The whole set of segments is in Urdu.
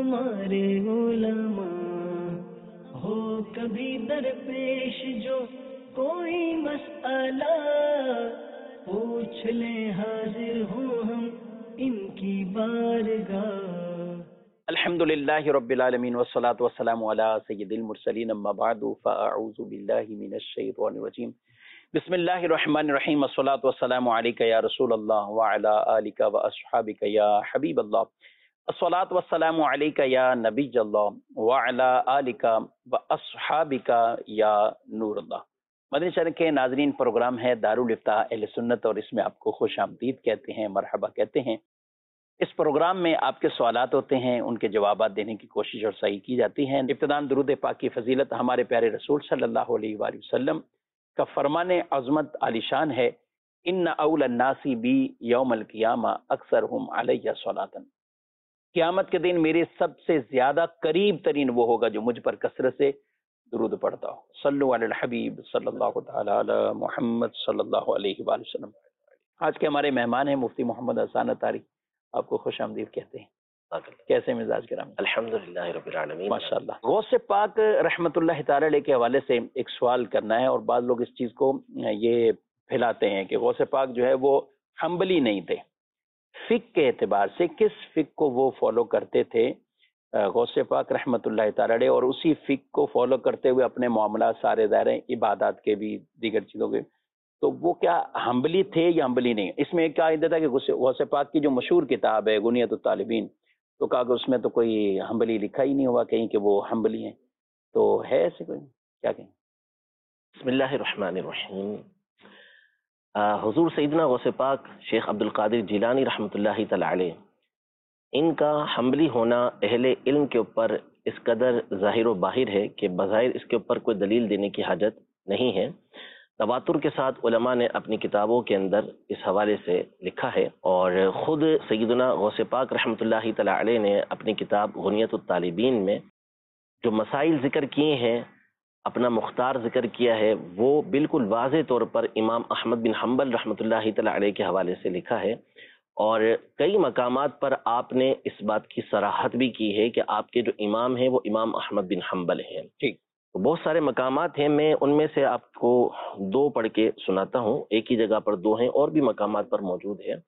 ہمارے علماء ہو کبھی درپیش جو کوئی مسئلہ پوچھ لیں حاضر ہوں ہم ان کی بارگاہ۔ الحمد للہ رب العالمین والصلاة والسلام علی سید المرسلین اما بعد فاعوذ باللہ من الشیطان الرجیم بسم اللہ الرحمن الرحیم والصلاة والسلام علیک یا رسول اللہ وعلی آلک واصحابک یا حبیب اللہ الصلاة والسلام علیک یا نبی اللہ وعلی آلک واصحابک یا نور اللہ۔ مدنی چینل کے ناظرین، پروگرام ہے دارالافتاء اہل سنت اور اس میں آپ کو خوش آمدید کہتے ہیں، مرحبا کہتے ہیں۔ اس پروگرام میں آپ کے سوالات ہوتے ہیں، ان کے جوابات دینے کی کوشش اور صحیح کی جاتی ہے۔ ابتداءً درود پاک کی فضیلت ہمارے پیارے رسول صلی اللہ علیہ وآلہ وسلم کا فرمان عظمت عالی شان ہے، ان اول الناس بی یوم القیامہ اکثرہم علیہ صلاۃ۔ قیامت کے دن میرے سب سے زیادہ قریب ترین وہ ہوگا جو مجھ پر کثرت سے درود پڑھتا ہو۔ صلو علی الحبیب صلی اللہ تعالی علی محمد صلی اللہ علیہ وآلہ وسلم۔ آج کے ہمارے مہمان ہیں مفتی محمد حسان عطاری، آپ کو خوش آمدید کہتے ہیں۔ کیسے مزاج کرام؟ الحمدللہ رب العالمین، ماشاءاللہ۔ غوث پاک رحمۃ اللہ تعالی علیہ کے حوالے سے ایک سوال کرنا ہے، اور بعض لوگ اس چیز کو یہ پھیلاتے ہیں کہ غوث پاک جو ہے وہ حنبلی نہیں تھے۔ فقہ کے اعتبار سے کس فقہ کو وہ فالو کرتے تھے غوث پاک رحمۃ اللہ تعالی علیہ، اور اسی فقہ کو فالو کرتے ہوئے اپنے معاملات سارے دائر عبادات کے بھی دیگر چیزوں کے، تو وہ کیا حنبلی تھے یا حنبلی نہیں؟ اس میں ایک قاعدہ تھا کہ غوث پاک کی جو مشہور کتاب ہے غنیۃ الطالبین، تو کہا کہ اس میں تو کوئی حنبلی لکھا ہی نہیں ہوا کہیں کہ وہ حنبلی ہیں، تو ہے ایسے کوئی؟ کیا کہیں؟ بسم اللہ الرحمن الرحیم۔ حضور سیدنا غوث پاک شیخ عبد القادر جیلانی رحمۃ اللہ تعالی علیہ، ان کا حنبلی ہونا اہل علم کے اوپر اس قدر ظاہر و باہر ہے کہ بظاہر اس کے اوپر کوئی دلیل دینے کی حاجت نہیں ہے۔ تواتر کے ساتھ علماء نے اپنی کتابوں کے اندر اس حوالے سے لکھا ہے، اور خود سیدنا غوث پاک رحمۃ اللہ تعالی علیہ نے اپنی کتاب غنیۃ الطالبین میں جو مسائل ذکر کیے ہیں، اپنا مختار ذکر کیا ہے، وہ بالکل واضح طور پر امام احمد بن حنبل رحمۃ اللہ تعالی علیہ کے حوالے سے لکھا ہے، اور کئی مقامات پر آپ نے اس بات کی صراحت بھی کی ہے کہ آپ کے جو امام ہیں وہ امام احمد بن حنبل ہیں۔ ٹھیک، بہت سارے مقامات ہیں، میں ان میں سے آپ کو دو پڑھ کے سناتا ہوں، ایک ہی جگہ پر دو ہیں، اور بھی مقامات پر موجود ہے۔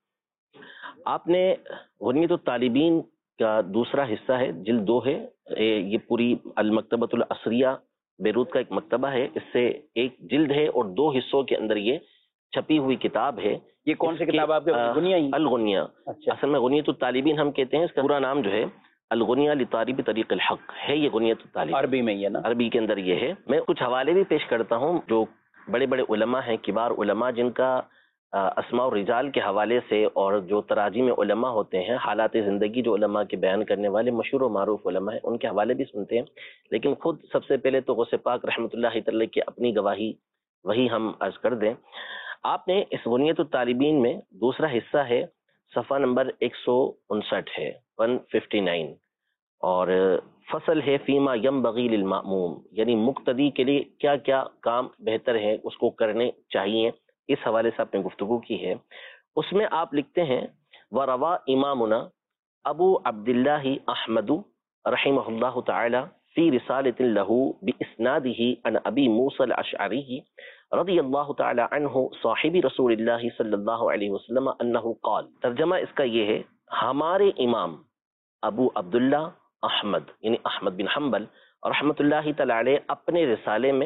آپ نے غنیۃ الطالبین کا دوسرا حصہ ہے، جلد 2 ہے، یہ پوری المکتبۃ العصریہ بیروت کا ایک مکتبہ ہے، اس سے ایک جلد ہے اور 2 حصوں کے اندر یہ چھپی ہوئی کتاب ہے۔ یہ کون سی کتاب آپ کے؟ غنیہ ہی؟ الغنیہ، اچھا، اصل میں غنیۃ الطالبین ہم کہتے ہیں، اس کا پورا نام جو ہے الغنیہ لطالب طریق الحق ہے، یہ غنیۃ الطالبین عربی میں ہی ہے نا؟ عربی کے اندر یہ ہے۔ میں کچھ حوالے بھی پیش کرتا ہوں جو بڑے بڑے علماء ہیں، کبار علماء، جن کا اسماء الرجال کے حوالے سے اور جو تراجم علماء ہوتے ہیں، حالات زندگی جو علماء کے بیان کرنے والے مشہور و معروف علماء ہیں، ان کے حوالے بھی سنتے ہیں، لیکن خود سب سے پہلے تو غوث پاک رحمۃ اللہ تعالی کی اپنی گواہی وہی ہم عرض کر دیں۔ آپ نے اس غنیۃ الطالبین میں دوسرا حصہ ہے، صفحہ نمبر 159 ہے، 159، اور فصل ہے فیما ینبغی للمأموم، یعنی مقتدی کے لیے کیا کیا کام بہتر ہے، اس کو کرنے چاہیے، اس حوالے سے آپ نے گفتگو کی ہے۔ اس میں آپ لکھتے ہیں وَرَوَا إِمَامُنَا ابو عبداللہ احمد رحمہ اللہ تعالی فی رسالۃ لہ بإسنادہ عن ابی موسیٰ الاشعری رضی اللہ تعالی عنہ صاحب رسول اللہ صلی اللہ علیہ وسلم انہ قال۔ ترجمہ اس کا یہ ہے، ہمارے امام ابو عبداللہ احمد یعنی احمد بن حنبل رحمۃ اللہ تعالی علیہ اپنے رسالے میں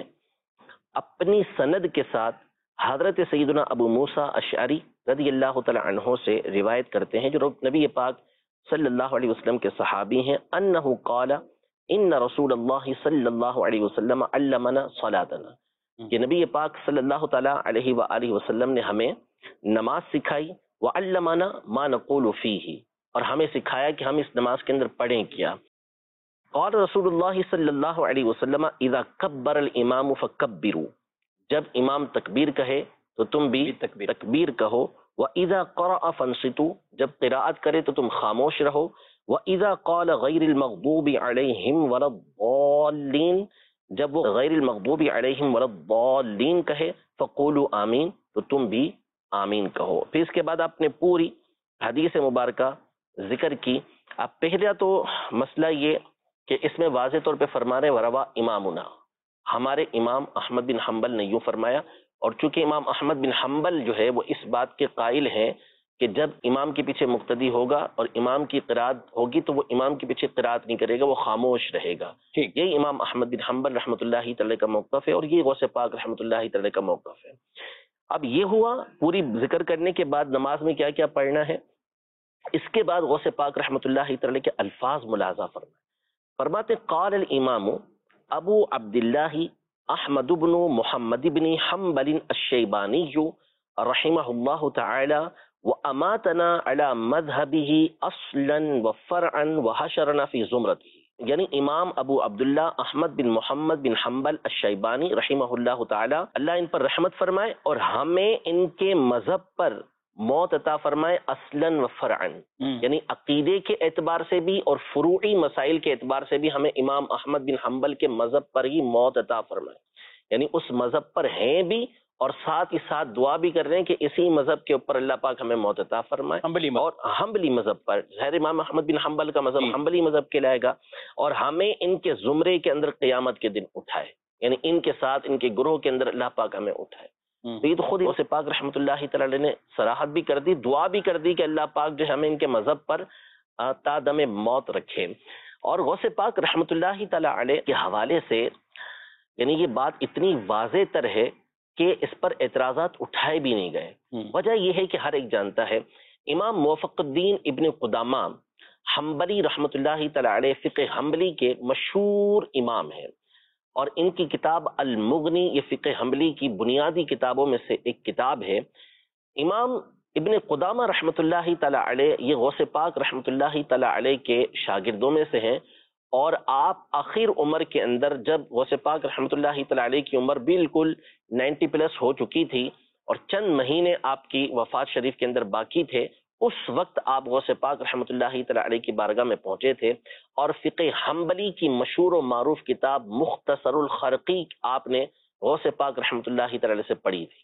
اپنی سند کے ساتھ حضرت سیدنا ابو موسیٰ اشعری رضی اللہ تعالی عنہ سے روایت کرتے ہیں، جو نبی پاک صلی اللہ علیہ وسلم کے صحابی ہیں، انہ قال ان رسول اللہ صلی اللہ علیہ وسلم علمنا صلاتنا، کہ نبی پاک صلی اللہ تعالی علیہ وآلہ وسلم نے ہمیں نماز سکھائی، وعلمنا ما نقول فیہ، اور ہمیں سکھایا کہ ہم اس نماز کے اندر پڑھیں کیا۔ قال رسول اللہ صلی اللہ علیہ وسلم اذا کبر الامام فکبروا، جب امام تکبیر کہے تو تم بھی تکبیر کہو، وَإِذَا قَرَأَ فَانصِتُوا، جب قراءت کرے تو تم خاموش رہو، وَإِذَا قَالَ غَيْرِ الْمَغْضُوبِ عَلَيْهِمْ وَلَا الضَّالِّينَ، جب وہ غیر المغضوب علیہم ولا الضالین کہے فقولوا آمین، تو تم بھی آمین کہو۔ پھر اس کے بعد آپ نے پوری حدیث مبارکہ ذکر کی، اب پہلا تو مسئلہ یہ کہ اس میں واضح طور پہ فرما رہے وروا امامنا، ہمارے امام احمد بن حنبل نے یوں فرمایا، اور چونکہ امام احمد بن حنبل جو ہے وہ اس بات کے قائل ہیں کہ جب امام کے پیچھے مقتدی ہوگا اور امام کی قرات ہوگی تو وہ امام کے پیچھے قرات نہیں کرے گا، وہ خاموش رہے گا. یہی امام احمد بن حنبل رحمۃ اللہ تعالی کا موقف ہے، اور یہ غوث پاک رحمۃ اللہ تعالی کا موقف ہے. اب یہ ہوا پوری ذکر کرنے کے بعد نماز میں کیا کیا پڑھنا ہے. اس کے بعد غوث پاک رحمۃ اللہ تعالی کے الفاظ ملاحظہ فرماتے قال الامام ابو عبداللہ احمد بن محمد بن حنبل الشیبانی رحمہ اللہ تعالی واماتنا علی مذہبہ اصلا وفرعا وحشرنا فی زمرتہ، یعنی امام ابو عبداللہ احمد بن محمد بن حنبل الشیبانی رحمہ اللہ تعالی، اللہ ان پر رحمت فرمائے اور ہمیں ان کے مذہب پر موت عطا فرمائے اصلا و فرعا، یعنی عقیدے کے اعتبار سے بھی اور فروعی مسائل کے اعتبار سے بھی ہمیں امام احمد بن حنبل کے مذہب پر ہی موت عطا فرمائے، یعنی اس مذہب پر ہیں بھی اور ساتھ ہی ساتھ دعا بھی کر رہے ہیں کہ اسی مذہب کے اوپر اللہ پاک ہمیں موت عطا فرمائے، اور حنبلی مذہب پر، خیر امام احمد بن حنبل کا مذہب حنبلی مذہب کہلائے گا، اور ہمیں ان کے زمرے کے اندر قیامت کے دن اٹھائے، یعنی ان کے ساتھ ان کے گروہ کے اندر اللہ پاک ہمیں اٹھائے. تو یہ تو خود غوث پاک رحمۃ اللہ تعالی نے صراحت بھی کر دی، دعا بھی کر دی کہ اللہ پاک جو ہمیں ان کے مذہب پر تا دم موت رکھے. اور غوث پاک رحمۃ اللہ تعالی علیہ کے حوالے سے یعنی یہ بات اتنی واضح تر ہے کہ اس پر اعتراضات اٹھائے بھی نہیں گئے. وجہ یہ ہے کہ ہر ایک جانتا ہے امام موفق الدین ابن قدامہ حنبلی رحمۃ اللہ تعالی علیہ فقہ حنبلی کے مشہور امام ہیں، اور ان کی کتاب المغنی یہ فقہ حنبلی کی بنیادی کتابوں میں سے ایک کتاب ہے. امام ابن قدامہ رحمۃ اللہ تعالی علیہ یہ غوث پاک رحمۃ اللہ تعالی علیہ کے شاگردوں میں سے ہیں، اور آپ آخر عمر کے اندر جب غوث پاک رحمۃ اللہ تعالی علیہ کی عمر بالکل 90 پلس ہو چکی تھی اور چند مہینے آپ کی وفات شریف کے اندر باقی تھے، اس وقت آپ غوث پاک رحمۃ اللہ تعالی علیہ کی بارگاہ میں پہنچے تھے، اور فقہ حنبلی کی مشہور و معروف کتاب مختصر الخرقی آپ نے غوث پاک رحمۃ اللہ تعالی علیہ سے پڑھی تھی.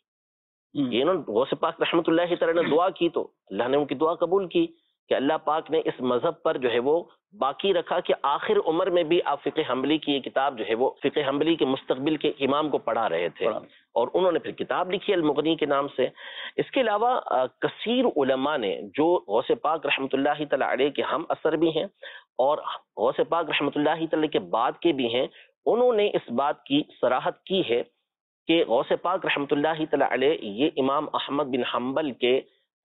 یہ نا غوث پاک رحمۃ اللہ تعالی نے دعا کی تو اللہ نے ان کی دعا قبول کی کہ اللہ پاک نے اس مذہب پر جو ہے وہ باقی رکھا کہ آخر عمر میں بھی آپ فقہ حنبلی کی یہ کتاب جو ہے وہ فقہ حنبلی کے مستقبل کے امام کو پڑھا رہے تھے، اور انہوں نے پھر کتاب لکھی المغنی کے نام سے. اس کے علاوہ کثیر علماء نے جو غوث پاک رحمۃ اللہ تعالی علیہ کے ہم اثر بھی ہیں اور غوث پاک رحمۃ اللہ تعالی کے بعد کے بھی ہیں، انہوں نے اس بات کی صراحت کی ہے کہ غوث پاک رحمۃ اللہ تعالی علیہ یہ امام احمد بن حنبل کے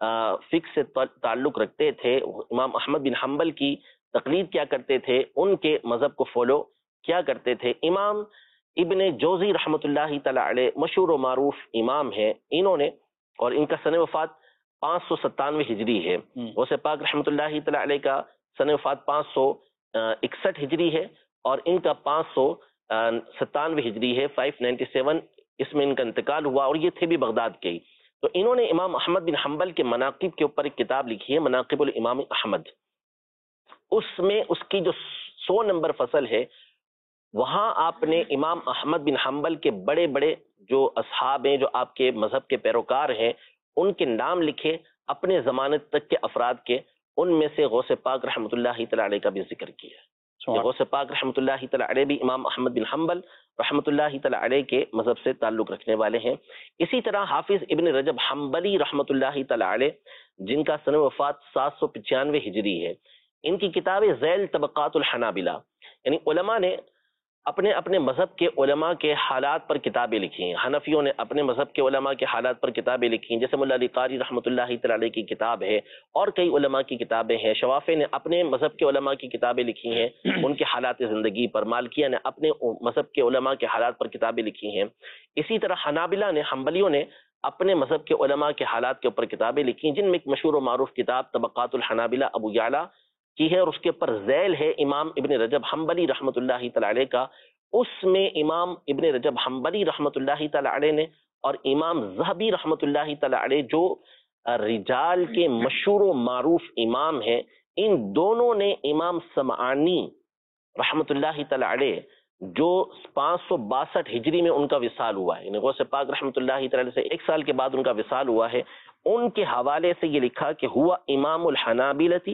فقہ سے تعلق رکھتے تھے، امام احمد بن حنبل کی تقلید کیا کرتے تھے، ان کے مذہب کو فالو کیا کرتے تھے. امام ابن جوزی رحمۃ اللہ تعالی علیہ مشہور و معروف امام ہیں، انہوں نے اور ان کا سن وفات 597 ہجری ہے. غوث پاک رحمۃ اللہ تعالی علیہ کا سن وفات 561 ہجری ہے اور ان کا 597 ہجری ہے، 597 اس میں ان کا انتقال ہوا، اور یہ تھے بھی بغداد کے ہی. تو انہوں نے امام احمد بن حنبل کے مناقب کے اوپر ایک کتاب لکھی ہے مناقب الامام احمد. اس میں اس کی جو 100 نمبر فصل ہے وہاں آپ نے امام احمد بن حنبل کے بڑے بڑے جو اصحاب ہیں، جو آپ کے مذہب کے پیروکار ہیں، ان کے نام لکھے اپنے زمانے تک کے افراد کے. ان میں سے غوث پاک رحمۃ اللہ تعالی علیہ کا بھی ذکر کیا. غوث پاک رحمۃ اللہ تعالی علیہ بھی امام احمد بن حنبل رحمۃ اللہ تعالی علیہ کے مذہب سے تعلق رکھنے والے ہیں. اسی طرح حافظ ابن رجب حنبلی رحمۃ اللہ تعالی علیہ جن کا سن وفات 795 ہجری ہے، ان کی کتاب ذیل طبقات الحنابلہ، یعنی علماء نے اپنے اپنے مذہب کے علماء کے حالات پر کتابیں لکھی ہیں. حنفیوں نے اپنے مذہب کے علماء کے حالات پر کتابیں لکھی ہیں، جیسے ملا علی قاری رحمۃ اللہ تعالی علیہ کی کتاب ہے، اور کئی علماء کی کتابیں ہیں. شوافی نے اپنے مذہب کے علماء کی کتابیں لکھی ہیں ان کے حالات زندگی پر. مالکیہ نے اپنے مذہب کے علماء کے حالات پر کتابیں لکھی ہیں. اسی طرح حنابلہ نے، حنبلیوں نے اپنے مذہب کے علماء کے حالات کے اوپر کتابیں لکھی ہیں، جن میں ایک مشہور و معروف کتاب طبقات الحنابلہ ابو یعلا کی ہے، اور اس کے اوپر ذیل ہے امام ابن رجب حنبلی رحمۃ اللہ تعالی علیہ کا. اس میں امام ابن رجب حنبلی رحمۃ اللہ تعالی علیہ نے اور امام ذہبی رحمۃ اللہ تعالی علیہ جو رجال کے مشہور و معروف امام ہیں، ان دونوں نے امام سمعانی رحمۃ اللہ تعالی علیہ جو 562 ہجری میں ان کا وصال ہوا ہے، یعنی غوث پاک رحمۃ اللہ تعالی سے 1 سال کے بعد ان کا وصال ہوا ہے، ان کے حوالے سے یہ لکھا کہ ہوا امام الحنابلۃ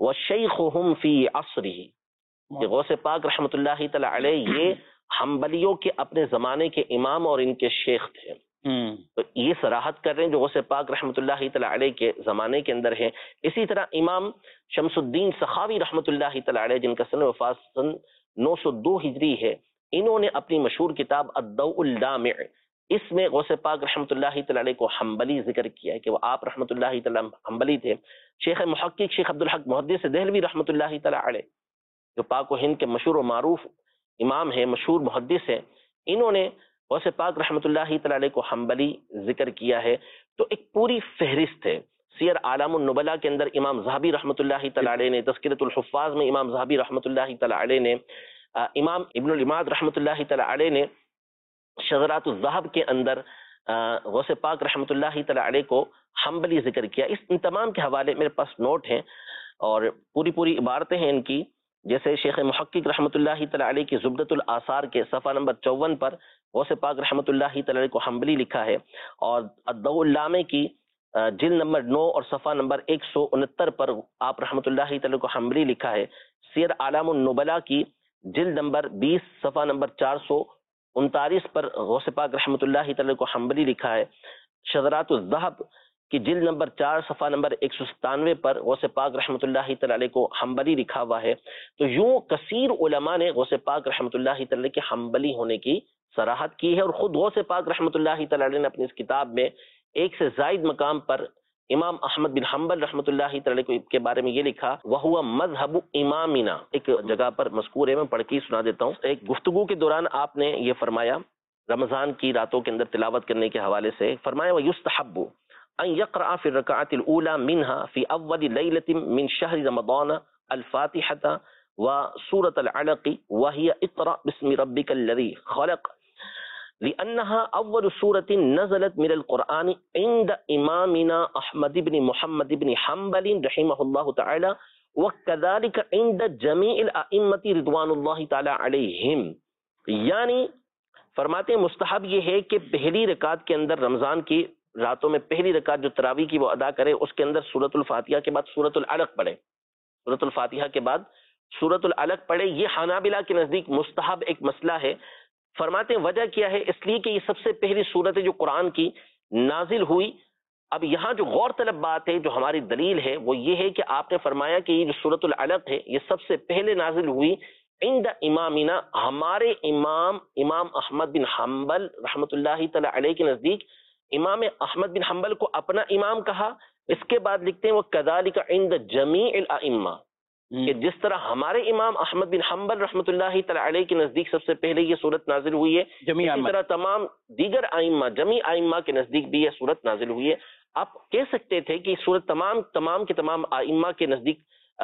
وشیخہم فی عصرہ، کہ غوث پاک رحمۃ اللہ تعالی علیہ یہ حنبلیوں کے اپنے زمانے کے امام اور ان کے شیخ تھے. تو یہ صراحت کر رہے ہیں جو غوث پاک رحمۃ اللہ تعالی علیہ کے زمانے کے اندر ہے. اسی طرح امام شمس الدین سخاوی رحمۃ اللہ تعالی علیہ، جن کا سن وفات سن 902 ہجری ہے، انہوں نے اپنی مشہور کتاب الضوء اللامع، اس میں غوث پاک رحمۃ اللہ تعالی علیہ کو حنبلی ذکر کیا ہے کہ وہ آپ رحمۃ اللہ تعالی حنبلی تھے. شیخ محقق شیخ عبدالحق محدث دہلوی رحمۃ اللہ تعالی علیہ، جو پاک و ہند کے مشہور و معروف امام ہیں، مشہور محدث ہیں، انہوں نے غوث پاک رحمۃ اللہ تعالی علیہ کو حنبلی ذکر کیا ہے. تو ایک پوری فہرست ہے. سیر اعلام النبلاء کے اندر امام ذہبی رحمۃ اللہ تعالی علیہ نے، تذکرۃ الحفاظ میں امام ذہبی رحمۃ اللہ تعالی علیہ نے، امام ابن العماد رحمۃ اللہ تعالی علیہ نے شذرات الذہب کے اندر غوث پاک رحمۃ اللہ تعالی علیہ کو حنبلی ذکر کیا. ان تمام کے حوالے میرے پاس نوٹ ہیں اور پوری عبارتیں ہیں ان کی. جیسے شیخ محقق رحمۃ اللہ تعالی علیہ کی زبدۃ الآثار کے صفحہ نمبر 54 پر غوث پاک رحمۃ اللہ تعالی علیہ کو حنبلی لکھا ہے، اور الضوء اللامع کی جلد نمبر 9 اور صفحہ نمبر 169 پر آپ رحمۃ اللہ تعالی کو حنبلی لکھا ہے. سیر اعلام النبلاء کی جلد نمبر 20 صفحہ نمبر 439 پر غوث پاک رحمۃ اللہ تعالی کو حنبلی لکھا ہے. شذرات الذہب کی جلد نمبر 4 صفحہ نمبر 197 پر غوث پاک رحمۃ اللہ تعالی علیہ کو حنبلی لکھا ہوا ہے. تو یوں کثیر علماء نے غوث پاک رحمۃ اللہ تعالی کے حنبلی ہونے کی صراحت کی ہے، اور خود غوث پاک رحمۃ اللہ تعالی علیہ نے اپنی اس کتاب میں ایک سے زائد مقام پر امام احمد بن حنبل رحمۃ اللہ تعالی کو کے بارے میں یہ لکھا، وَهُوَ مَذْهَبُ امامنا. ایک جگہ پر مذکور ہے، میں پڑھ کے سنا دیتا ہوں. ایک گفتگو کے دوران آپ نے یہ فرمایا، رمضان کی راتوں کے اندر تلاوت کرنے کے حوالے سے فرمایا، وَيُسْتَحَبُّ ان يقرأ في الركعات الاولى منها في اول ليله من شهر رمضان الفاتحه وسوره العلق وهي اقرأ باسم ربك الذي خلق، لانها اول سوره نزلت من القران عند امامنا احمد بن محمد بن حنبل رحمه الله تعالى، وكذلك عند جميع الائمه رضوان الله تعالى عليهم. یعنی فرماتے ہیں مستحب یہ ہے کہ پہلی رکعت کے اندر، رمضان کی راتوں میں پہلی رکعت جو تراویح کی وہ ادا کرے، اس کے اندر سورۃ الفاتحہ کے بعد سورۃ العلق پڑھے. سورۃ الفاتحہ کے بعد سورۃ العلق پڑھے. یہ حنابلہ کے نزدیک مستحب ایک مسئلہ ہے. فرماتے ہیں وجہ کیا ہے؟ اس لیے کہ یہ سب سے پہلی سورت ہے جو قرآن کی نازل ہوئی. اب یہاں جو غور طلب بات ہے، جو ہماری دلیل ہے، وہ یہ ہے کہ آپ نے فرمایا کہ یہ جو سورۃ العلق ہے یہ سب سے پہلے نازل ہوئی عند امامنا، ہمارے امام احمد بن حنبل رحمۃ اللہ تعالی علیہ کے نزدیک. امام احمد بن حنبل کو اپنا امام کہا. اس کے بعد لکھتے ہیں وہ کذالک عند جمیع الائمہ، کہ جس طرح ہمارے امام احمد بن حنبل رحمۃ اللہ تعالی علیہ کے نزدیک سب سے پہلے یہ صورت نازل ہوئی ہے، اسی طرح تمام دیگر ائمہ، جمیع ائمہ کے نزدیک بھی یہ صورت نازل ہوئی ہے. آپ کہہ سکتے تھے کہ صورت تمام کے تمام ائمہ کے نزدیک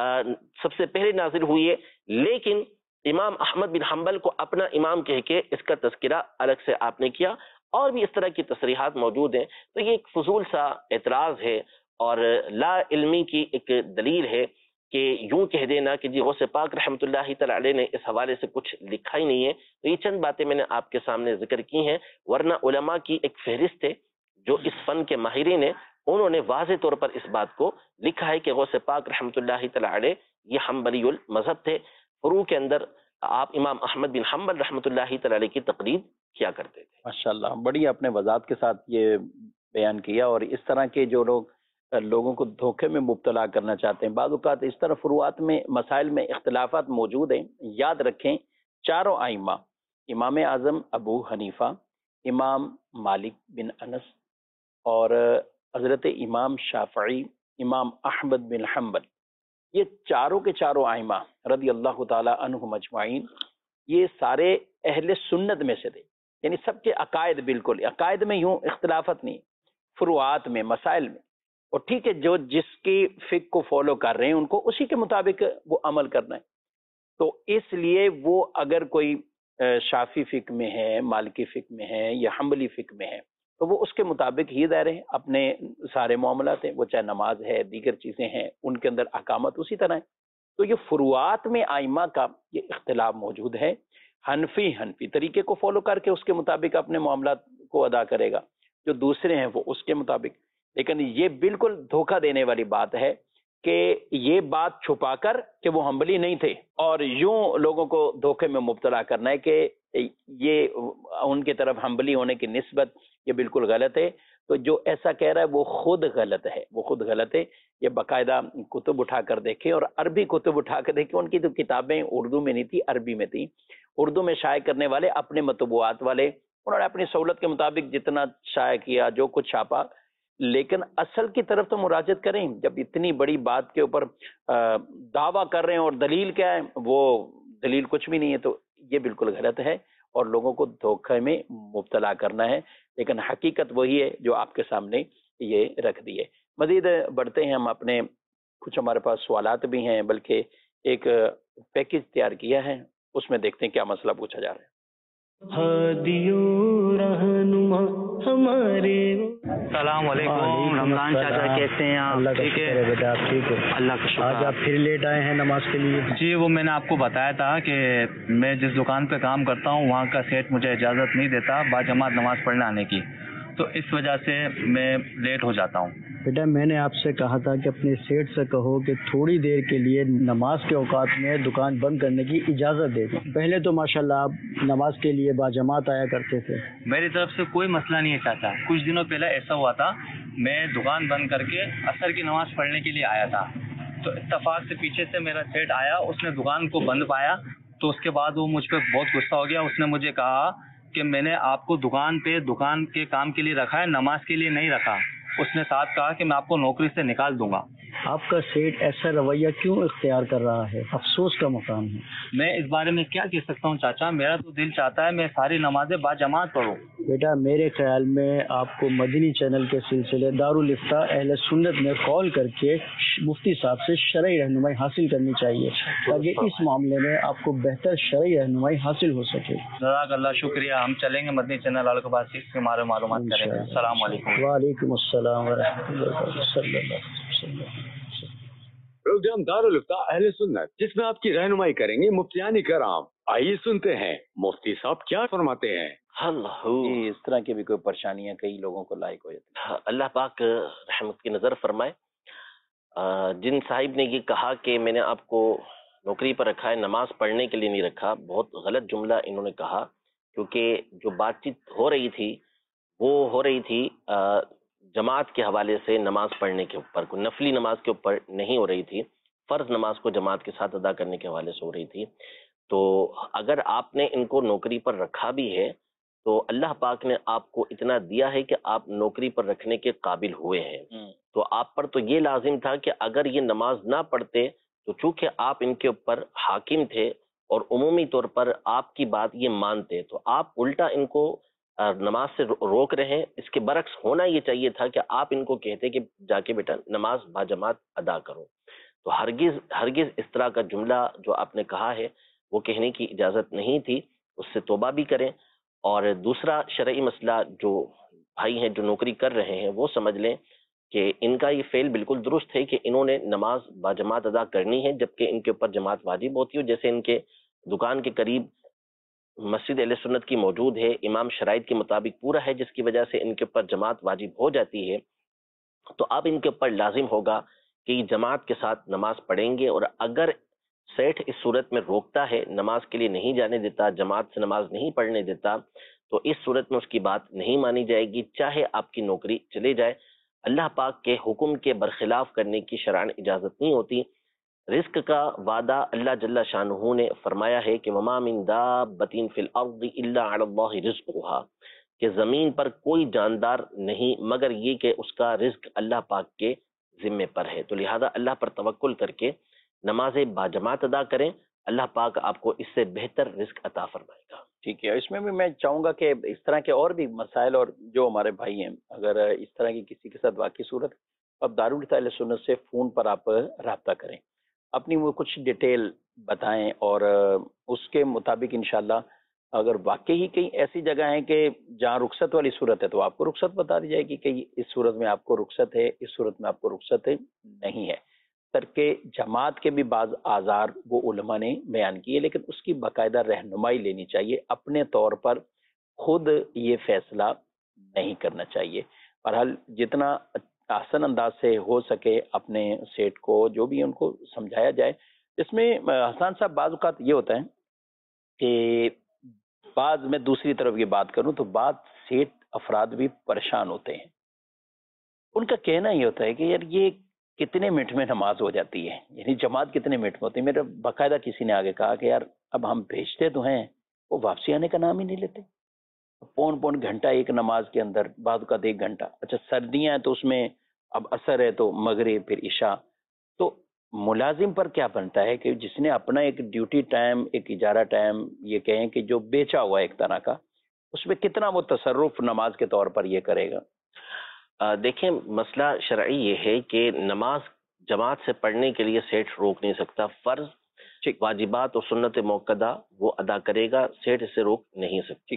سب سے پہلے نازل ہوئی ہے، لیکن امام احمد بن حنبل کو اپنا امام کہہ کے اس کا تذکرہ الگ سے آپ نے کیا. اور بھی اس طرح کی تصریحات موجود ہیں. تو یہ ایک فضول سا اعتراض ہے اور لا علمی کی ایک دلیل ہے کہ یوں کہہ دینا کہ جی غوث پاک رحمۃ اللہ تعالی علیہ نے اس حوالے سے کچھ لکھا ہی نہیں ہے. تو یہ چند باتیں میں نے آپ کے سامنے ذکر کی ہیں، ورنہ علماء کی ایک فہرست ہے جو اس فن کے ماہرین ہیں، انہوں نے واضح طور پر اس بات کو لکھا ہے کہ غوث پاک رحمۃ اللہ تعالی علیہ یہ حنبلی المذہب تھے. فروع کے اندر آپ امام احمد بن حنبل رحمۃ اللہ تعالی علیہ کی تقلید کیا کرتے تھے. ماشاءاللہ، بڑی آپ نے وضاحت کے ساتھ یہ بیان کیا. اور اس طرح کے جو لوگوں کو دھوکے میں مبتلا کرنا چاہتے ہیں، بعض اوقات اس طرح فروعات میں مسائل میں اختلافات موجود ہیں. یاد رکھیں چاروں ائمہ، امام اعظم ابو حنیفہ، امام مالک بن انس اور حضرت امام شافعی، امام احمد بن حنبل، یہ چاروں کے چاروں ائمہ رضی اللہ تعالی عنہم اجمعین، یہ سارے اہل سنت میں سے تھے. یعنی سب کے عقائد، بالکل عقائد میں یوں اختلافت نہیں، فروعات میں، مسائل میں. اور ٹھیک ہے، جو جس کی فقہ کو فالو کر رہے ہیں ان کو اسی کے مطابق وہ عمل کرنا ہے. تو اس لیے وہ اگر کوئی شافی فقہ میں ہے، مالکی فقہ میں ہے یا حنبلی فقہ میں ہے تو وہ اس کے مطابق ہی دائرے ہیں. اپنے سارے معاملات ہیں، وہ چاہے نماز ہے، دیگر چیزیں ہیں، ان کے اندر احکامات اسی طرح ہیں. تو یہ فروعات میں ائمہ کا یہ اختلاف موجود ہے. حنفی طریقے کو فالو کر کے اس کے مطابق اپنے معاملات کو ادا کرے گا، جو دوسرے ہیں وہ اس کے مطابق. لیکن یہ بالکل دھوکہ دینے والی بات ہے کہ یہ بات چھپا کر کہ وہ ہمبلی نہیں تھے اور یوں لوگوں کو دھوکے میں مبتلا کرنا ہے کہ یہ ان کی طرف ہمبلی ہونے کی نسبت یہ بالکل غلط ہے. تو جو ایسا کہہ رہا ہے وہ خود غلط ہے، وہ خود غلط ہے. یہ باقاعدہ کتب اٹھا کر دیکھیں اور عربی کتب اٹھا کر دیکھیں. ان کی تو کتابیں اردو میں نہیں تھی، عربی میں تھی. اردو میں شائع کرنے والے اپنے مطبوعات والے، انہوں نے اپنی سہولت کے مطابق جتنا شائع کیا، جو کچھ چھاپا، لیکن اصل کی طرف تو مراجعت کریں. جب اتنی بڑی بات کے اوپر دعویٰ کر رہے ہیں اور دلیل کیا ہے، وہ دلیل کچھ بھی نہیں ہے، تو یہ بالکل غلط ہے اور لوگوں کو دھوکے میں مبتلا کرنا ہے. لیکن حقیقت وہی ہے جو آپ کے سامنے یہ رکھ دی ہے. مزید بڑھتے ہیں ہم اپنے، کچھ ہمارے پاس سوالات بھی ہیں، بلکہ ایک پیکج تیار کیا ہے، اس میں دیکھتے ہیں کیا مسئلہ پوچھا جا رہا ہے. ہادیو رہنما ہمارے. السلام علیکم. رمضان چاچا کیسے ہیں آپ؟ اللہ کا شکر ہے بیٹا، آپ ٹھیک ہو؟ اللہ کا شکر. آج آپ پھر لیٹ آئے ہیں نماز کے لیے؟ جی وہ میں نے آپ کو بتایا تھا کہ میں جس دکان پہ کام کرتا ہوں وہاں کا سیٹ مجھے اجازت نہیں دیتا باجماعت نماز پڑھنے آنے کی، تو اس وجہ سے میں لیٹ ہو جاتا ہوں. بیٹا میں نے آپ سے کہا تھا کہ اپنے سیٹ سے کہو کہ تھوڑی دیر کے لیے نماز کے اوقات میں دکان بند کرنے کی اجازت دے دیں. پہلے تو ماشاءاللہ آپ نماز کے لیے باجماعت آیا کرتے تھے. میری طرف سے کوئی مسئلہ نہیں ہے چاچا. کچھ دنوں پہلے ایسا ہوا تھا، میں دکان بند کر کے عصر کی نماز پڑھنے کے لیے آیا تھا، تو اتفاق سے پیچھے سے میرا سیٹ آیا، اس نے دکان کو بند پایا، تو اس کے بعد وہ مجھ پہ بہت غصہ ہو گیا. اس نے مجھے کہا کہ میں نے آپ کو دکان پہ دکان کے کام کے لیے رکھا ہے، نماز کے لیے نہیں رکھا. اس نے ساتھ کہا کہ میں آپ کو نوکری سے نکال دوں گا. آپ کا سیٹ ایسا رویہ کیوں اختیار کر رہا ہے؟ افسوس کا مقام ہے. میں اس بارے میں کیا کہہ سکتا ہوں چاچا، میرا تو دل چاہتا ہے میں ساری نمازیں باجماعت پڑھوں. بیٹا میرے خیال میں آپ کو مدنی چینل کے سلسلے دارالافتاء اہل سنت میں کال کر کے مفتی صاحب سے شرعی رہنمائی حاصل کرنی چاہیے تاکہ اس معاملے میں آپ کو بہتر شرعی رہنمائی حاصل ہو سکے. جزاک اللہ، شکریہ. ہم چلیں گے مدنی چینل والوں کے پاس، اس کے بارے میں معلومات کریں گے. السلام علیکم. وعلیکم السلام ورحمۃ اللہ وبرکاتہ. صلی اللہ علیہ وسلم. پروگرام دارالافتاء اہل سنت، جس میں آپ کی رہنمائی کریں گے مفتیان کرام. آئیے سنتے ہیں مفتی صاحب کیا فرماتے ہیں. اس طرح کی بھی کوئی پریشانیاں کئی لوگوں کو لاحق ہو جاتی ہیں. اللہ پاک رحمت کی نظر فرمائے. جن صاحب نے یہ کہا کہ میں نے آپ کو نوکری پر رکھا ہے، نماز پڑھنے کے لیے نہیں رکھا، بہت غلط جملہ انہوں نے کہا، کیونکہ جو بات چیت ہو رہی تھی وہ ہو رہی تھی جماعت کے حوالے سے، نماز پڑھنے کے اوپر، کوئی نفلی نماز کے اوپر نہیں ہو رہی تھی، فرض نماز کو جماعت کے ساتھ ادا کرنے کے حوالے سے ہو رہی تھی. تو اگر آپ نے ان کو نوکری پر رکھا بھی ہے تو اللہ پاک نے آپ کو اتنا دیا ہے کہ آپ نوکری پر رکھنے کے قابل ہوئے ہیں. تو آپ پر تو یہ لازم تھا کہ اگر یہ نماز نہ پڑھتے تو چونکہ آپ ان کے اوپر حاکم تھے اور عمومی طور پر آپ کی بات یہ مانتے، تو آپ الٹا ان کو نماز سے روک رہے ہیں. اس کے برعکس ہونا یہ چاہیے تھا کہ آپ ان کو کہتے کہ جا کے بیٹا نماز باجماعت ادا کرو. تو ہرگز اس طرح کا جملہ جو آپ نے کہا ہے وہ کہنے کی اجازت نہیں تھی. اس سے توبہ بھی کریں. اور دوسرا شرعی مسئلہ، جو بھائی ہیں جو نوکری کر رہے ہیں وہ سمجھ لیں کہ ان کا یہ فعل بالکل درست ہے کہ انہوں نے نماز باجماعت ادا کرنی ہے، جبکہ ان کے اوپر جماعت واجب ہوتی ہے. جیسے ان کے دکان کے قریب مسجد اہل سنت کی موجود ہے، امام شرائط کے مطابق پورا ہے، جس کی وجہ سے ان کے اوپر جماعت واجب ہو جاتی ہے. تو اب ان کے اوپر لازم ہوگا کہ یہ جماعت کے ساتھ نماز پڑھیں گے. اور اگر سیٹھ اس صورت میں روکتا ہے، نماز کے لیے نہیں جانے دیتا، جماعت سے نماز نہیں پڑھنے دیتا، تو اس صورت میں اس کی بات نہیں مانی جائے گی، چاہے آپ کی نوکری چلے جائے. اللہ پاک کے حکم کے برخلاف کرنے کی شرعاً اجازت نہیں ہوتی. رزق کا وعدہ اللہ جل شانہ نے فرمایا ہے کہ وما من دابۃ فی الارض الا علی اللہ رزقها، کہ زمین پر کوئی جاندار نہیں مگر یہ کہ اس کا رزق اللہ پاک کے ذمے پر ہے. تو لہذا اللہ پر توکل کر کے نماز باجماعت ادا کریں، اللہ پاک آپ کو اس سے بہتر رزق عطا فرمائے گا. ٹھیک ہے. اس میں بھی میں چاہوں گا کہ اس طرح کے اور بھی مسائل، اور جو ہمارے بھائی ہیں اگر اس طرح کی کسی کے ساتھ واقعی صورت، اب دارالافتاء اہل سنت سے فون پر آپ رابطہ کریں، اپنی وہ کچھ ڈیٹیل بتائیں، اور اس کے مطابق انشاءاللہ اگر واقعی کہیں ایسی جگہ ہیں کہ جہاں رخصت والی صورت ہے تو آپ کو رخصت بتا دی جائے گی کہ اس صورت میں آپ کو رخصت ہے، اس صورت میں آپ کو رخصت ہے نہیں ہے. ترک جماعت کے بھی بعض آزار وہ علماء نے بیان کیے، لیکن اس کی باقاعدہ رہنمائی لینی چاہیے. اپنے طور پر خود یہ فیصلہ نہیں کرنا چاہیے. بہرحال جتنا آسان انداز سے ہو سکے اپنے سیٹ کو جو بھی ان کو سمجھایا جائے. اس میں حسان صاحب بعض اوقات یہ ہوتا ہے کہ بعض میں دوسری طرف کی بات کروں تو بعض سیٹ افراد بھی پریشان ہوتے ہیں. ان کا کہنا یہ ہوتا ہے کہ یار یہ کتنے منٹ میں نماز ہو جاتی ہے, یعنی جماعت کتنے منٹ میں ہوتی ہے. میرا باقاعدہ کسی نے آگے کہا کہ یار اب ہم بھیجتے تو ہیں, وہ واپسی آنے کا نام ہی نہیں لیتے. پون گھنٹہ ایک نماز کے اندر, بعد کا 1 گھنٹہ. اچھا سردیاں ہیں تو اس میں اب اثر ہے تو مغرب پھر عشاء. تو ملازم پر کیا بنتا ہے کہ جس نے اپنا ایک ڈیوٹی ٹائم, ایک اجارہ ٹائم یہ کہیں کہ جو بیچا ہوا ہے ایک طرح کا, اس میں کتنا وہ تصرف نماز کے طور پر یہ کرے گا؟ دیکھیں مسئلہ شرعی یہ ہے کہ نماز جماعت سے پڑھنے کے لیے سیٹ روک نہیں سکتا. فرض واجبات اور سنت موقدہ وہ ادا کرے گا, سیٹ اسے روک نہیں سکتی.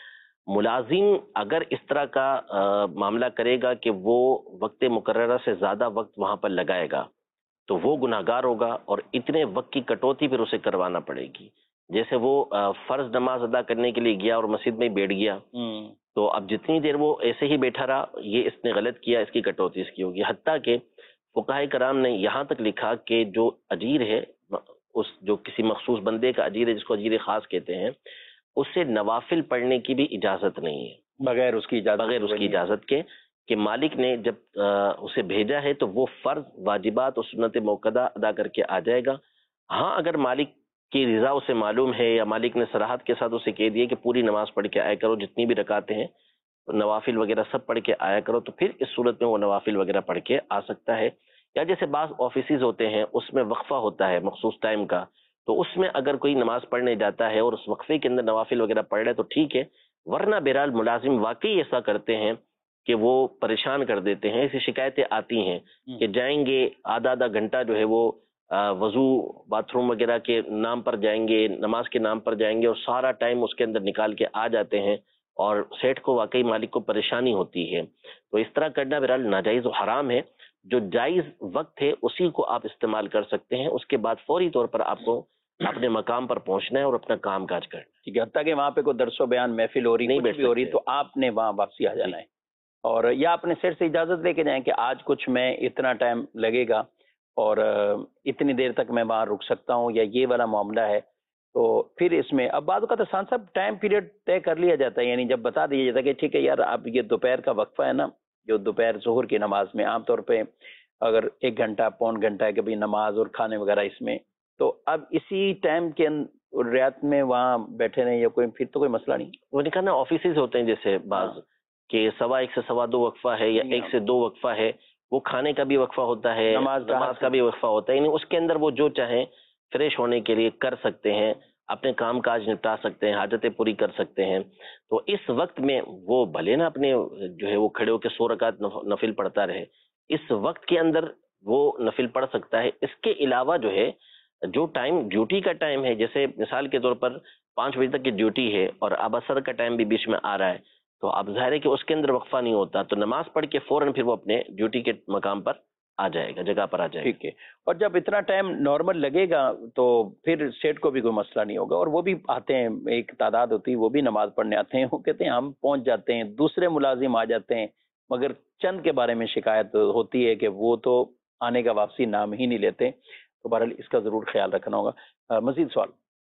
ملازم اگر اس طرح کا معاملہ کرے گا کہ وہ وقت مقررہ سے زیادہ وقت وہاں پر لگائے گا تو وہ گناہگار ہوگا, اور اتنے وقت کی کٹوتی پھر اسے کروانا پڑے گی. جیسے وہ فرض نماز ادا کرنے کے لیے گیا اور مسجد میں بیٹھ گیا, تو اب جتنی دیر وہ ایسے ہی بیٹھا رہا, یہ اس نے غلط کیا, اس کی کٹوتی اس کی ہوگی. حتیٰ کہ فقہائے کرام نے یہاں تک لکھا کہ جو اجیر ہے, اس جو کسی مخصوص بندے کا اجیر ہے جس کو اجیر خاص کہتے ہیں, اسے نوافل پڑھنے کی بھی اجازت نہیں ہے بغیر اس کی اجازت کے, کہ مالک نے جب اسے بھیجا ہے تو وہ فرض واجبات اور سنت موقدہ ادا کر کے آ جائے گا. ہاں اگر مالک کی رضا اسے معلوم ہے یا مالک نے صراحت کے ساتھ اسے کہہ دیا کہ پوری نماز پڑھ کے آیا کرو, جتنی بھی رکعتیں ہیں نوافل وغیرہ سب پڑھ کے آیا کرو, تو پھر اس صورت میں وہ نوافل وغیرہ پڑھ کے آ سکتا ہے. یا جیسے بعض آفیسز ہوتے ہیں اس میں وقفہ ہوتا ہے مخصوص ٹائم کا, تو اس میں اگر کوئی نماز پڑھنے جاتا ہے اور اس وقفے کے اندر نوافل وغیرہ پڑھ رہے تو ٹھیک ہے, ورنہ بہرحال ملازم واقعی ایسا کرتے ہیں کہ وہ پریشان کر دیتے ہیں. ایسی شکایتیں آتی ہیں کہ جائیں گے آدھا گھنٹہ جو ہے وہ وضو باتھ روم وغیرہ کے نام پر جائیں گے, نماز کے نام پر جائیں گے, اور سارا ٹائم اس کے اندر نکال کے آ جاتے ہیں, اور سیٹ کو واقعی مالک کو پریشانی ہوتی ہے. تو اس طرح کرنا بہرحال ناجائز و حرام ہے. جو جائز وقت ہے اسی کو آپ استعمال کر سکتے ہیں, اس کے بعد فوری طور پر آپ کو اپنے مقام پر پہنچنا ہے اور اپنا کام کاج کرنا ہے. ٹھیک ہے, حتیٰ کہ وہاں پہ کوئی درس و بیان محفل ہو رہی نہیں کچھ بھی ہو رہی تو آپ نے وہاں واپسی آ جانا ہے, اور یا اپنے سیٹ سے اجازت لے کے جائیں کہ آج کچھ میں اتنا ٹائم لگے گا اور اتنی دیر تک میں وہاں رک سکتا ہوں, یا یہ والا معاملہ ہے. تو پھر اس میں اب بعض اوقات حسان صاحب ٹائم پیریڈ طے کر لیا جاتا ہے, یعنی جب بتا دیا جاتا ہے کہ ٹھیک ہے یار اب یہ دوپہر کا وقفہ ہے نا, جو دوپہر ظہر کی نماز میں عام طور پہ اگر 1 گھنٹہ پون گھنٹہ ہے کہ بھائی نماز اور کھانے وغیرہ اس میں, تو اب اسی ٹائم کے رعایت میں وہاں بیٹھے رہیں یا کوئی پھر تو کوئی مسئلہ نہیں. وہ نے کہا نا آفیسز ہوتے ہیں جیسے بعض کہ 1:15 سے 2:15 وقفہ ہے یا 1 سے 2 وقفہ ہے, وہ کھانے کا بھی وقفہ ہوتا ہے, نماز کا بھی وقفہ ہوتا ہے, یعنی اس کے اندر وہ جو چاہیں فریش ہونے کے لیے کر سکتے ہیں, اپنے کام کاج نپٹا سکتے ہیں, حاجتیں پوری کر سکتے ہیں. تو اس وقت میں وہ بھلے نا اپنے جو ہے وہ کھڑے ہو کے 100 رکعت نفل پڑھتا رہے, اس وقت کے اندر وہ نفل پڑھ سکتا ہے. اس کے علاوہ جو ہے جو ٹائم ڈیوٹی کا ٹائم ہے, جیسے مثال کے طور پر 5 بجے تک کی ڈیوٹی ہے اور اب عصر کا ٹائم بھی بیچ میں آ رہا ہے, تو اب ظاہر ہے کہ اس کے اندر وقفہ نہیں ہوتا, تو نماز پڑھ کے فوراً پھر وہ اپنے ڈیوٹی کے مقام پر آ جائے گا, جگہ پر آ جائے گا. ٹھیک ہے, اور جب اتنا ٹائم نارمل لگے گا تو پھر سیٹ کو بھی کوئی مسئلہ نہیں ہوگا, اور وہ بھی آتے ہیں, ایک تعداد ہوتی ہے وہ بھی نماز پڑھنے آتے ہیں, وہ کہتے ہیں ہم پہنچ جاتے ہیں, دوسرے ملازم آ جاتے ہیں, مگر چند کے بارے میں شکایت ہوتی ہے کہ وہ تو آنے کا واپسی نام ہی نہیں لیتے. تو بہرحال اس کا ضرور خیال رکھنا ہوگا. مزید سوال.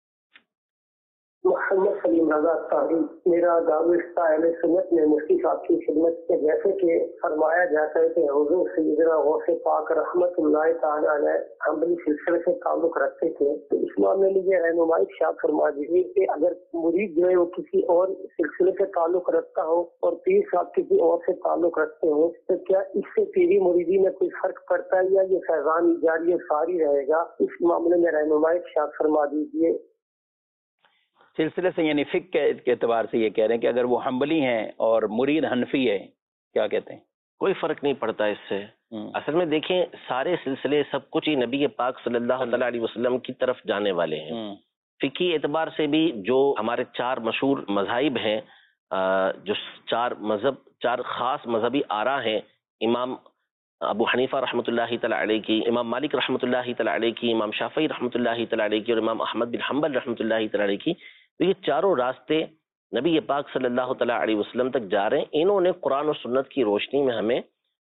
محمد سلیم رضا طاہری, میرا دارالفتہ اہل سنت میں مفتی صاحب کی خدمت میں جیسے کہ فرمایا جاتا ہے کہ حضور سیدنا غوث پاک رحمت اللہ تعالی علیہ حنبلی سلسلے سے تعلق رکھتے تھے, تو اس معاملے میں یہ رہنمائی شاپ فرما دیجیے کہ اگر مرید جو ہے وہ کسی اور سلسلے سے تعلق رکھتا ہو اور پیر صاحب کسی اور سے تعلق رکھتے ہوں, تو کیا اس سے پیری مریدی میں کوئی فرق پڑتا ہے یا یہ فیضان جاری ساری رہے گا؟ اس معاملے میں رہنمائی شاپ فرما دیجیے. سلسلے سے یعنی فقہ کے اعتبار سے یہ کہہ رہے ہیں کہ اگر وہ حنبلی ہیں اور مرید حنفی ہے, کیا کہتے ہیں؟ کوئی فرق نہیں پڑتا اس سے. اصل میں دیکھیں سارے سلسلے سب کچھ ہی نبی پاک صلی اللہ علیہ وسلم کی طرف جانے والے ہیں. فقہی اعتبار سے بھی جو ہمارے 4 مشہور مذاہب ہیں, جو 4 خاص مذہبی آراء ہیں, امام ابو حنیفہ رحمۃ اللہ تعالی علیہ کی, امام مالک رحمۃ اللہ تعالی علیہ کی, امام شافعی رحمۃ اللہ تعالی علیہ کی, اور امام احمد بن حنبل رحمۃ اللہ تعالی علیہ کی, تو یہ چاروں راستے نبی پاک صلی اللہ تعالی علیہ وسلم تک جا رہے ہیں. انہوں نے قرآن و سنت کی روشنی میں ہمیں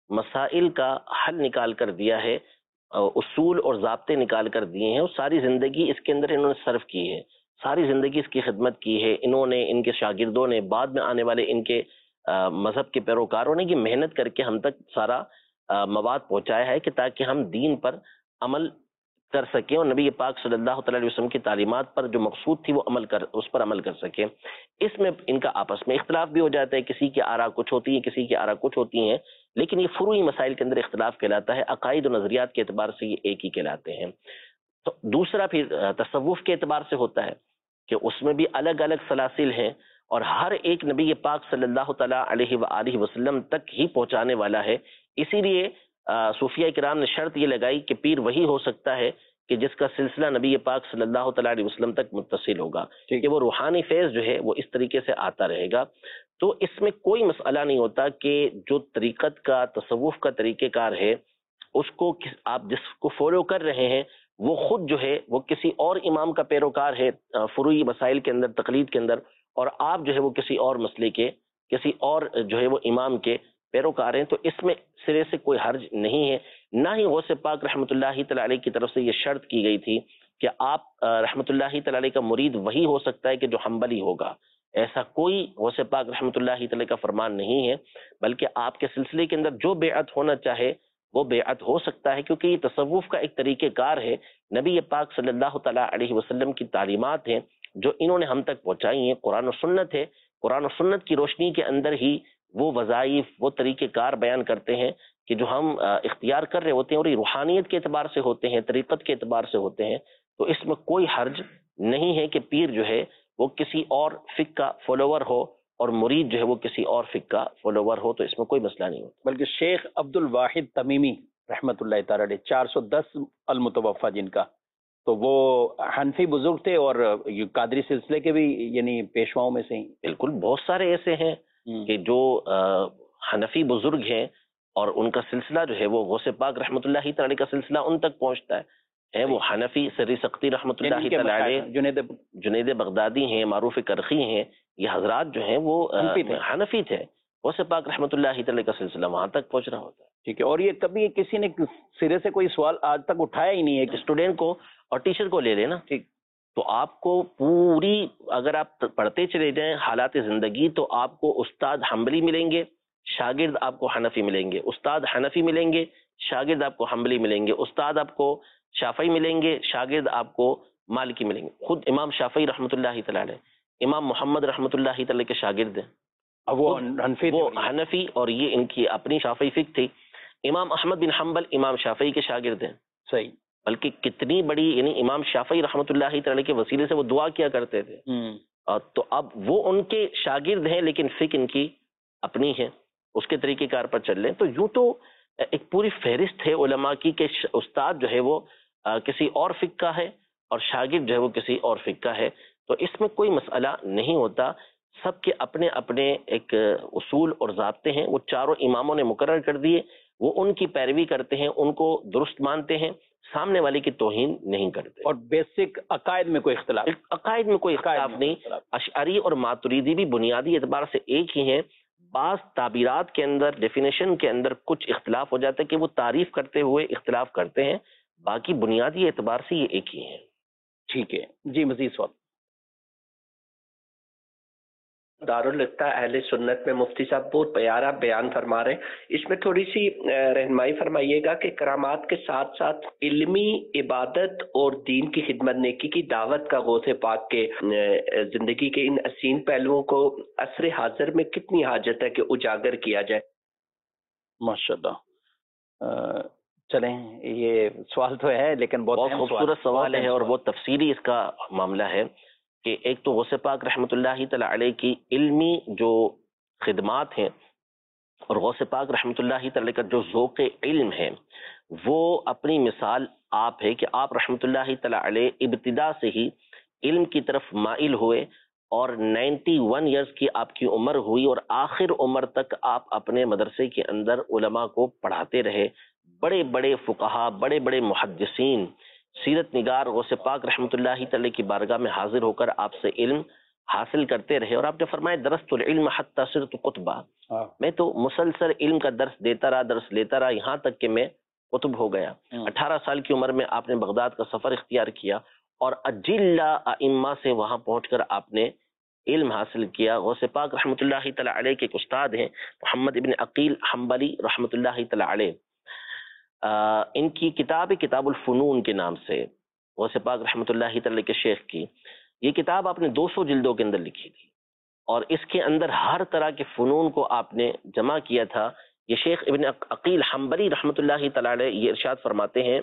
مسائل کا حل نکال کر دیا ہے، اصول اور ضابطے نکال کر دیے ہیں، اور ساری زندگی اس کے اندر انہوں نے صرف کی ہے، ساری زندگی اس کی خدمت کی ہے انہوں نے، ان کے شاگردوں نے، بعد میں آنے والے ان کے مذہب کے پیروکاروں نے یہ محنت کر کے ہم تک سارا مواد پہنچایا ہے کہ تاکہ ہم دین پر عمل کر سکیں اور نبی پاک صلی اللہ تعالی علیہ وسلم کی تعلیمات پر جو مقصود تھی وہ اس پر عمل کر سکیں۔ اس میں ان کا آپس میں اختلاف بھی ہو جاتا ہے، کسی کی آراء کچھ ہوتی ہیں، کسی کی آراء کچھ ہوتی ہیں، لیکن یہ فروعی مسائل کے اندر اختلاف کہلاتا ہے، عقائد و نظریات کے اعتبار سے یہ ایک ہی کہلاتے ہیں۔ تو دوسرا پھر تصوف کے اعتبار سے ہوتا ہے کہ اس میں بھی الگ الگ سلاسل ہیں، اور ہر ایک نبی پاک صلی اللہ تعالیٰ علیہ وآلہ وسلم تک ہی پہنچانے والا ہے۔ اسی لیے صوفیہ کرام نے شرط یہ لگائی کہ پیر وہی ہو سکتا ہے کہ جس کا سلسلہ نبی پاک صلی اللہ تعالیٰ علیہ وسلم تک متصل ہوگا، کہ وہ روحانی فیض جو ہے وہ اس طریقے سے آتا رہے گا۔ تو اس میں کوئی مسئلہ نہیں ہوتا کہ جو طریقت کا، تصوف کا طریقہ کار ہے، اس کو آپ جس کو فالو کر رہے ہیں وہ خود جو ہے وہ کسی اور امام کا پیروکار ہے فروعی مسائل کے اندر، تقلید کے اندر، اور آپ جو ہے وہ کسی اور مسئلے کے، کسی اور جو ہے وہ امام کے پیروکار ہیں، تو اس میں سرے سے کوئی حرج نہیں ہے۔ نہ ہی غوث پاک رحمۃ اللہ تعالی علیہ کی طرف سے یہ شرط کی گئی تھی کہ آپ رحمۃ اللہ تعالی علیہ کا مرید وہی ہو سکتا ہے کہ جو حنبلی ہوگا، ایسا کوئی غوث پاک رحمۃ اللہ تعالی کا فرمان نہیں ہے، بلکہ آپ کے سلسلے کے اندر جو بیعت ہونا چاہے وہ بیعت ہو سکتا ہے، کیونکہ یہ تصوف کا ایک طریقہ کار ہے، نبی پاک صلی اللہ تعالیٰ علیہ وسلم کی تعلیمات ہیں جو انہوں نے ہم تک پہنچائی ہیں، قرآن و سنت ہے، قرآن و سنت کی روشنی کے اندر ہی وہ وظائف، وہ طریقہ کار بیان کرتے ہیں کہ جو ہم اختیار کر رہے ہوتے ہیں، اور یہ روحانیت کے اعتبار سے ہوتے ہیں، طریقت کے اعتبار سے ہوتے ہیں، تو اس میں کوئی حرج نہیں ہے کہ پیر جو ہے وہ کسی اور فقہ کا فالوور ہو اور مرید جو ہے وہ کسی اور فقہ کا فالوور ہو، تو اس میں کوئی مسئلہ نہیں ہوتا۔ بلکہ شیخ عبد الواحد تمیمی رحمۃ اللہ تعالی علیہ 410 المتوفہ جن کا، تو وہ حنفی بزرگ تھے اور قادری سلسلے کے بھی یعنی پیشواؤں میں سے ہی۔ بالکل، بہت سارے ایسے ہیں کہ جو حنفی بزرگ ہیں اور ان کا سلسلہ جو ہے وہ غوث پاک رحمۃ اللہ تعالی کا سلسلہ ان تک پہنچتا ہے، وہ حنفی سری سختی رحمۃ اللہ تعالی علیہ، جنید بغدادی ہیں، معروف کرخی ہیں، یہ حضرات جو ہیں وہ حنفی تھے، غوث پاک رحمۃ اللہ تعالی کا سلسلہ وہاں تک پہنچ رہا ہوتا ہے۔ ٹھیک ہے، اور یہ کبھی کسی نے سرے سے کوئی سوال آج تک اٹھایا ہی نہیں ہے کہ اسٹوڈنٹ کو اور ٹیچر کو لے لینا، ٹھیک، تو آپ کو پوری، اگر آپ پڑھتے چلے جائیں حالات زندگی، تو آپ کو استاد حنبلی ملیں گے، شاگرد آپ کو حنفی ملیں گے، استاد حنفی ملیں گے، شاگرد آپ کو حنبلی ملیں گے، استاد آپ کو شافعی ملیں گے، شاگرد آپ کو مالکی ملیں گے۔ خود امام شافعی رحمۃ اللہ تعالی علیہ، امام محمد رحمۃ اللہ تعالی کے شاگرد ہیں، وہ حنفی، اور یہ ان کی اپنی شافعی فقہ تھی۔ امام احمد بن حنبل امام شافعی کے شاگرد ہیں، صحیح، بلکہ کتنی بڑی، یعنی امام شافعی رحمۃ اللہ تعالی کے وسیلے سے وہ دعا کیا کرتے تھے، تو اب وہ ان کے شاگرد ہیں لیکن فقہ ان کی اپنی ہے، اس کے طریقہ کار پر چل رہے ہیں۔ تو یوں تو ایک پوری فہرست ہے علماء کی کہ استاد جو ہے وہ کسی اور فقہ کا ہے اور شاگرد جو ہے وہ کسی اور فقہ کا ہے، تو اس میں کوئی مسئلہ نہیں ہوتا۔ سب کے اپنے اپنے ایک اصول اور ضابطے ہیں، وہ چاروں اماموں نے مقرر کر دیے، وہ ان کی پیروی کرتے ہیں، ان کو درست مانتے ہیں، سامنے والے کی توہین نہیں کرتے۔ اور بیسک عقائد میں کوئی اختلاف، عقائد میں کوئی اختلاف نہیں۔ اشعری اور ماتریدی بھی بنیادی اعتبار سے ایک ہی ہیں، بعض تعبیرات کے اندر، ڈیفینیشن کے اندر کچھ اختلاف ہو جاتا ہے کہ وہ تعریف کرتے ہوئے اختلاف کرتے ہیں، باقی بنیادی اعتبار سے یہ ایک ہی ہیں۔ ٹھیک ہے جی، مزید سوال۔ دارالفتہ اہل سنت میں مفتی صاحب بہت پیارا بیان فرما رہے ہیں، اس میں تھوڑی سی رہنمائی فرمائیے گا کہ کرامات کے ساتھ ساتھ علمی عبادت اور دین کی خدمت، نیکی کی دعوت کا غوث پاک کے زندگی کے ان حسین پہلوؤں کو عصر حاضر میں کتنی حاجت ہے کہ اجاگر کیا جائے؟ ماشاءاللہ، چلیں یہ سوال تو ہے لیکن بہت خوبصورت سوال ہے اور بہت تفصیلی اس کا معاملہ ہے کہ ایک تو غوث پاک رحمۃ اللہ تعالی علیہ کی علمی جو خدمات ہیں اور غوث پاک رحمۃ اللہ تعالی کا جو ذوق علم ہے وہ اپنی مثال آپ ہے کہ آپ رحمۃ اللہ تعالی علیہ ابتدا سے ہی علم کی طرف مائل ہوئے اور 91 ایئرز کی آپ کی عمر ہوئی اور آخر عمر تک آپ اپنے مدرسے کے اندر علماء کو پڑھاتے رہے، بڑے بڑے فقہا، بڑے بڑے محدثین، سیرت نگار غوث پاک رحمۃ اللہ تعالی کی بارگاہ میں حاضر ہو کر آپ سے علم حاصل کرتے رہے. اور آپ نے فرمایا درست العلم حتی صرت قطبا، میں تو مسلسل علم کا درس دیتا رہا یہاں تک کہ میں قطب ہو گیا. 18 سال کی عمر میں آپ نے بغداد کا سفر اختیار کیا اور اجلّہ ائمہ سے وہاں پہنچ کر آپ نے علم حاصل کیا. غوث پاک رحمۃ اللہ تعالی علیہ کے ایک استاد ہیں محمد ابن عقیل حنبلی رحمۃ اللہ تعالی علیہ، ان کی کتاب کتاب الفنون کے نام سے، غوث پاک رحمۃ اللہ تعالی کے شیخ کی یہ کتاب آپ نے 200 جلدوں کے اندر لکھی تھی اور اس کے اندر ہر طرح کے فنون کو آپ نے جمع کیا تھا. یہ شیخ ابن عقیل حنبلی رحمۃ اللہ تعالی علیہ یہ ارشاد فرماتے ہیں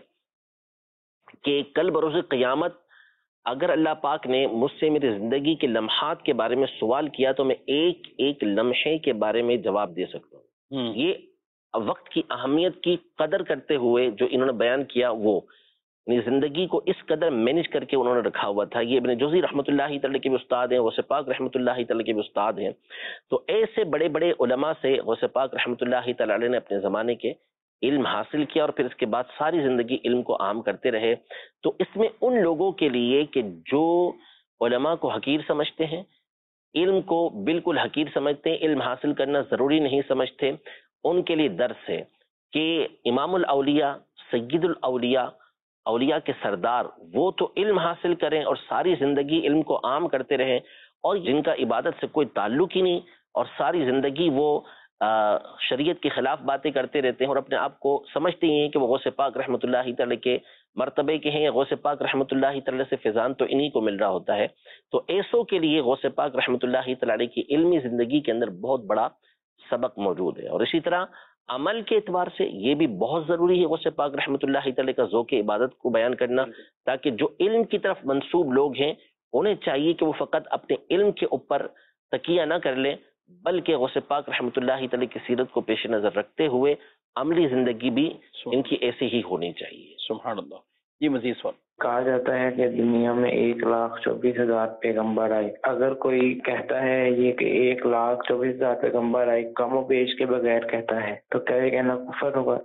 کہ کل بروز قیامت اگر اللہ پاک نے مجھ سے میری زندگی کے لمحات کے بارے میں سوال کیا تو میں ایک ایک لمحے کے بارے میں جواب دے سکتا ہوں. یہ وقت کی اہمیت کی قدر کرتے ہوئے جو انہوں نے بیان کیا، وہ زندگی کو اس قدر مینج کر کے انہوں نے رکھا ہوا تھا. یہ ابن جوزی رحمۃ اللہ تعالی کے بھی استاد ہیں، غوث پاک رحمۃ اللہ تعالی کے بھی استاد ہیں. تو ایسے بڑے بڑے علماء سے غوث پاک رحمۃ اللہ تعالی علیہ نے اپنے زمانے کے علم حاصل کیا اور پھر اس کے بعد ساری زندگی علم کو عام کرتے رہے. تو اس میں ان لوگوں کے لیے کہ جو علماء کو حقیر سمجھتے ہیں، علم کو بالکل حقیر سمجھتے ہیں، علم حاصل کرنا ضروری نہیں سمجھتے، ان کے لیے درس ہے کہ امام الاولیاء، سید الاولیاء، اولیاء کے سردار، وہ تو علم حاصل کریں اور ساری زندگی علم کو عام کرتے رہیں، اور جن کا عبادت سے کوئی تعلق ہی نہیں اور ساری زندگی وہ شریعت کے خلاف باتیں کرتے رہتے ہیں اور اپنے آپ کو سمجھتے ہی ہیں کہ وہ غوث پاک رحمۃ اللہ تعالی کے مرتبے کے ہیں یا غوث پاک رحمۃ اللہ تعالی سے فیضان تو انہی کو مل رہا ہوتا ہے. تو ایسوں کے لیے غوث پاک رحمۃ اللہ تعالی کی علمی زندگی کے اندر بہت بڑا سبق موجود ہے. اور اسی طرح عمل کے اعتبار سے یہ بھی بہت ضروری ہے غوث پاک رحمۃ اللہ تعالی کا ذوق عبادت کو بیان کرنا، تاکہ جو علم کی طرف منسوب لوگ ہیں انہیں چاہیے کہ وہ فقط اپنے علم کے اوپر تکیہ نہ کر لیں، بلکہ غوث پاک رحمۃ اللہ تعالی کی سیرت کو پیش نظر رکھتے ہوئے عملی زندگی بھی ان کی ایسی ہی ہونی چاہیے. سبحان اللہ. یہ مزید سوال. کہا جاتا ہے کہ دنیا میں 1,24,000 پیغمبر آئے. اگر کوئی کہتا ہے یہ کہ 1,24,000 پیغمبر آئے کم و بیش کے بغیر کہتا ہے تو کیا یہ کہنا کفر ہوگا؟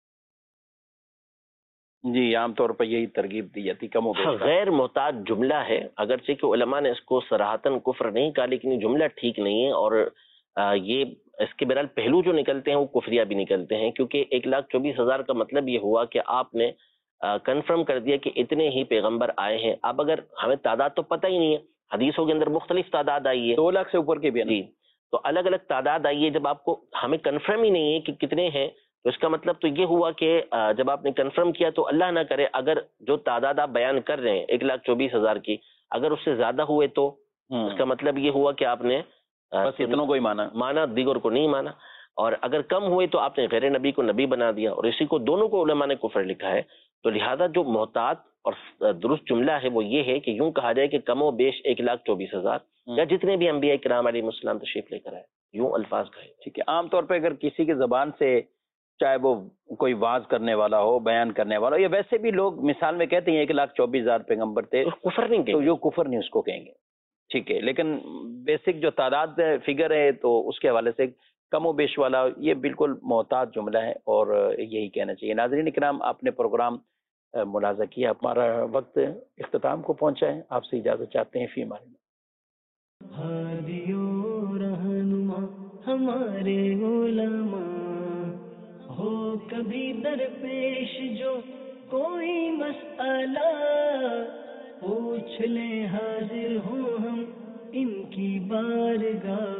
جی عام طور پر یہی ترغیب دی جاتی، کم و بیش. غیر محتاط جملہ ہے، اگرچہ کہ علماء نے اس کو صراحتاً کفر نہیں کہا، لیکن یہ جملہ ٹھیک نہیں ہے اور یہ اس کے بہرحال پہلو جو نکلتے ہیں وہ کفریہ بھی نکلتے ہیں، کیونکہ 1,24,000 کا مطلب یہ ہوا کہ آپ نے کنفرم کر دیا کہ اتنے ہی پیغمبر آئے ہیں. اب اگر ہمیں تعداد تو پتہ ہی نہیں ہے، حدیثوں کے اندر مختلف تعداد آئی ہے، 2 لاکھ سے اوپر کے بھی جی، تو الگ الگ تعداد آئی ہے. جب آپ کو ہمیں کنفرم ہی نہیں ہے کہ کتنے ہیں تو اس کا مطلب تو یہ ہوا کہ جب آپ نے کنفرم کیا تو اللہ نہ کرے اگر جو تعداد آپ بیان کر رہے ہیں 1,24,000 کی اگر اس سے زیادہ ہوئے تو اس کا مطلب یہ ہوا کہ آپ نے بس اتنوں کو ہی مانا، دیگر کو نہیں مانا. اور اگر کم ہوئے تو آپ نے غیر نبی کو نبی بنا دیا، اور اسی کو دونوں کو علماء نے کفر لکھا ہے. تو لہذا جو محتاط اور درست جملہ ہے وہ یہ ہے کہ یوں کہا جائے کہ کم و بیش 1,24,000 یا جتنے بھی انبیاء کرام علیہ السلام تشریف لے کر آئے، یوں الفاظ کہے. ٹھیک ہے. عام طور پہ اگر کسی کی زبان سے چاہے وہ کوئی واز کرنے والا ہو، بیان کرنے والا ہو، یا ویسے بھی لوگ مثال میں کہتے ہیں 1,24,000 پیغمبر تھے، کفر نہیں تو یہ کفر نہیں اس کو کہیں گے. ٹھیک ہے. لیکن بیسک جو تعداد فگر ہے تو اس کے حوالے سے کم و بیش والا یہ بالکل محتاط جملہ ہے اور یہی کہنا چاہیے. ناظرین کرام، آپ نے پروگرام ملاحظہ کیا، ہمارا وقت اختتام کو پہنچا ہے. آپ سے اجازت چاہتے ہیں. فی امان اللہ. ہمارے علماء ہو کبھی درپیش جو کوئی مسئلہ پوچھ لیں، حاضر ہوں ہم ان کی بارگاہ